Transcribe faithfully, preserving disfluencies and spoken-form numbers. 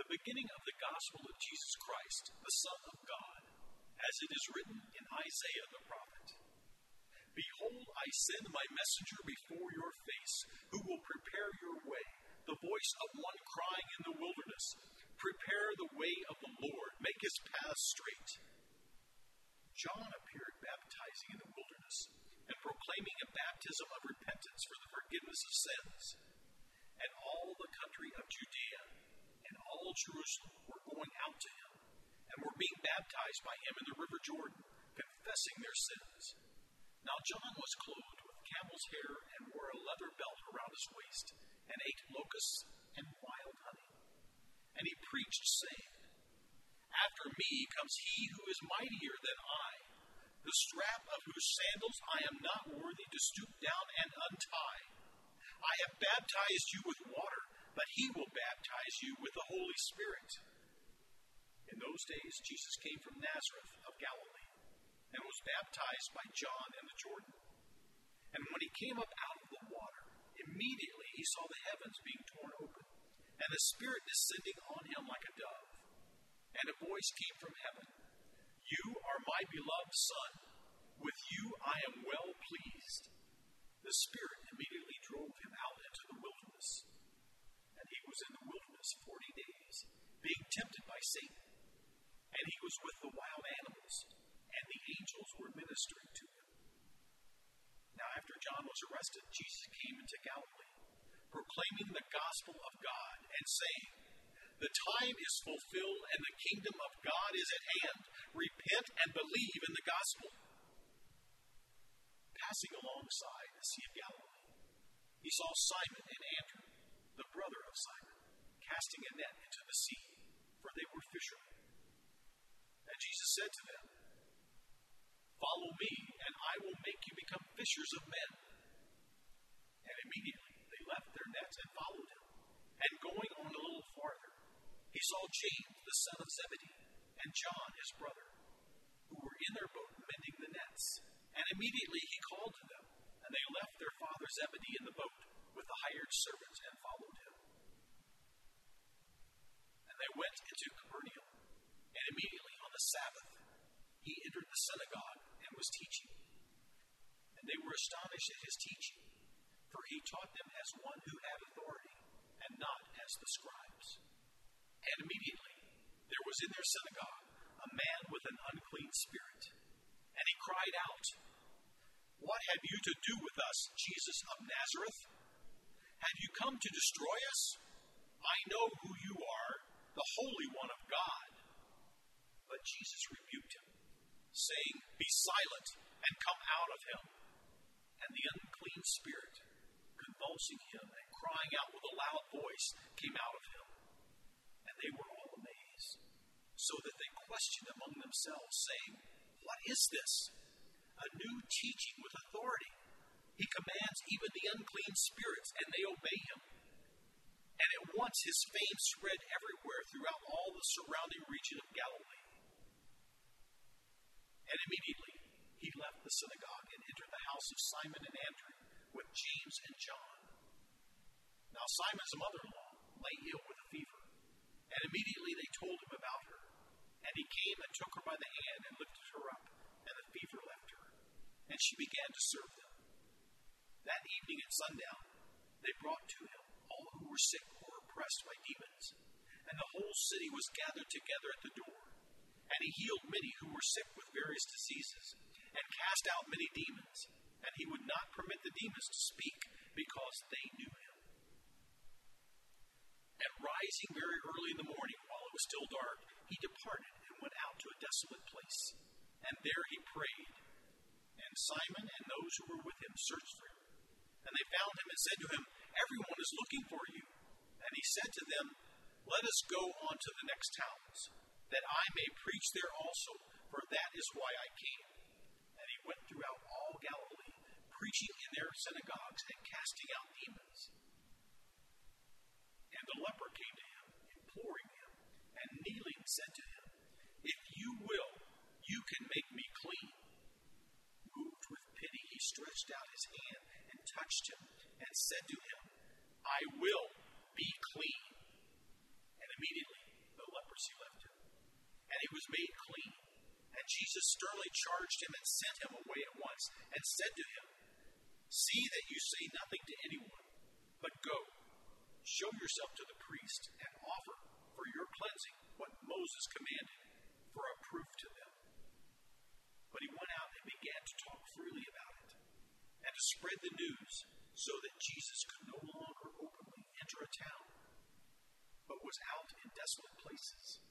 the beginning of the gospel of Jesus Christ, the Son of God, as it is written in Isaiah the prophet. Behold, I send my messenger before your face, who will prepare your way, the voice of one crying in the wilderness, prepare the way of the Lord, make his path straight. John appeared baptizing in the wilderness and proclaiming a baptism of repentance for the forgiveness of sins. And all the country of Judea and all Jerusalem were going out to him and were being baptized by him in the river Jordan, confessing their sins. Now John was clothed with camel's hair and wore a leather belt around his waist and ate locusts and wild honey. And he preached, saying, After me comes he who is mightier than I, the strap of whose sandals I am not worthy to stoop down and untie. I have baptized you with water, but he will baptize you with the Holy Spirit. In those days Jesus came from Nazareth of Galilee, and was baptized by John in the Jordan. And when he came up out of the water, immediately he saw the heavens being torn open, and the Spirit descending on him like a dove. And a voice came from heaven, You are my beloved Son, with you I am well pleased. The Spirit immediately drove him out into the wilderness. And he was in the wilderness forty days, being tempted by Satan. And he was with the wild animals, and the angels were ministering to him. Now after John was arrested, Jesus came into Galilee, proclaiming the gospel of God, and saying, The time is fulfilled, and the kingdom of God is at hand. Repent and believe in the gospel. Passing alongside the Sea of Galilee, he saw Simon and Andrew, the brother of Simon, casting a net into the sea, for they were fishermen. And Jesus said to them, Follow me, and I will make you become fishers of men. And immediately they left their nets and followed him. And going on a little farther, he saw James, the son of Zebedee, and John, his brother, who were in their boat mending the nets. And immediately he called to them, and they left their father Zebedee in the boat with the hired servants and followed him. And they went into Capernaum, and immediately on the Sabbath he entered the synagogue and was teaching. And they were astonished at his teaching, for he taught them as one who had authority, and not as the scribes. And immediately there was in their synagogue a man with an unclean spirit, and he cried out, What have you to do with us, Jesus of Nazareth? Have you come to destroy us? I know who you are, the Holy One of God. But Jesus rebuked him, saying, Be silent, and come out of him. And the unclean spirit, convulsing him and crying out with a loud voice, came out of him. And they were all amazed, so that they questioned among themselves, saying, What is this? A new teaching with authority. He commands even the unclean spirits, and they obey him. And at once his fame spread everywhere throughout all the surrounding region of Galilee. And immediately he left the synagogue and entered the house of Simon and Andrew with James and John. Now Simon's mother-in-law lay ill with a fever, and immediately they told him about her. And he came and took her by the hand and lifted her up, and the fever left her, and she began to serve them. That evening at sundown, they brought to him all who were sick or oppressed by demons, and the whole city was gathered together at the door. And he healed many who were sick with various diseases, and cast out many demons, and he would not permit the demons to speak, because they knew him. And rising very early in the morning, while it was still dark, he departed and went out to a desolate place, and there he prayed. And Simon and those who were with him searched for him. And they found him and said to him, Everyone is looking for you. And he said to them, Let us go on to the next towns, that I may preach there also, for that is why I came. And he went throughout all Galilee, preaching in their synagogues and casting out demons. And the leper came to him, imploring him, and kneeling said to him, If you will, you can make me clean. Moved with pity, he stretched out his hand and touched him, and said to him, I will be clean. And immediately and he was made clean. And Jesus sternly charged him and sent him away at once, and said to him, "See that you say nothing to anyone, but go, show yourself to the priest, and offer for your cleansing what Moses commanded, for a proof to them." But he went out and began to talk freely about it, and to spread the news, so that Jesus could no longer openly enter a town, but was out in desolate places.